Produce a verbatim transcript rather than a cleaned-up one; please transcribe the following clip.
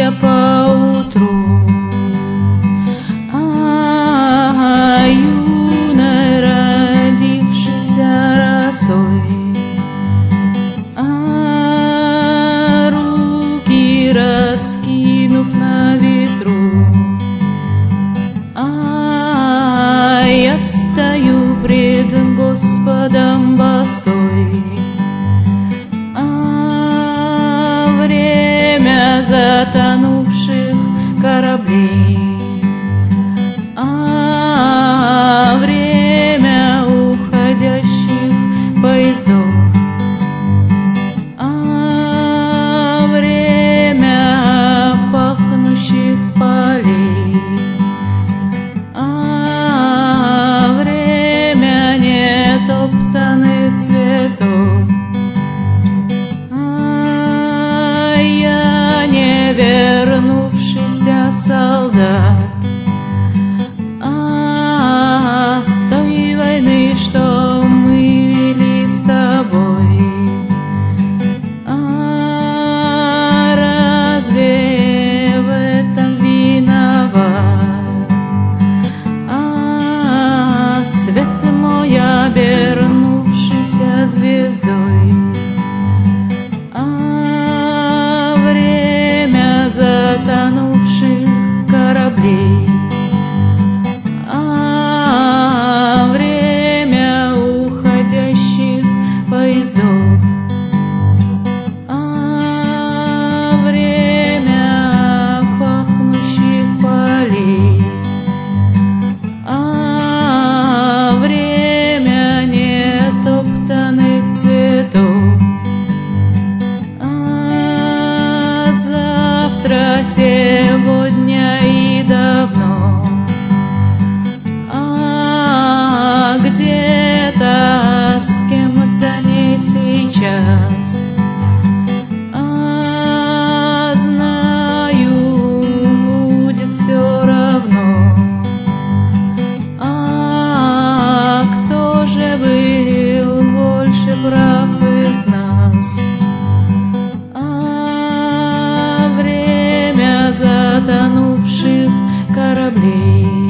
мне поутру, а юной родившейся росой, а руки раскинув на ветру, а я стою пред Господом босой. А время затонувших кораблей, а время уходящих поездов, а время пахнущих полей, а время нетоптанных цветов, а я не вернувшийся солдат, а с той войны, что мы вели с тобой. А разве в этом виноват? А свет мой, обернувшийся звездой, а время затонувших кораблей, а время уходящих поездов, а время пахнущих полей, а время нетоптанных цветов. А завтра, сегодня и давно, а где-то с кем-то не сейчас. А знаю, будет все равно. А кто же был больше прав из нас? А время затонувших кораблей,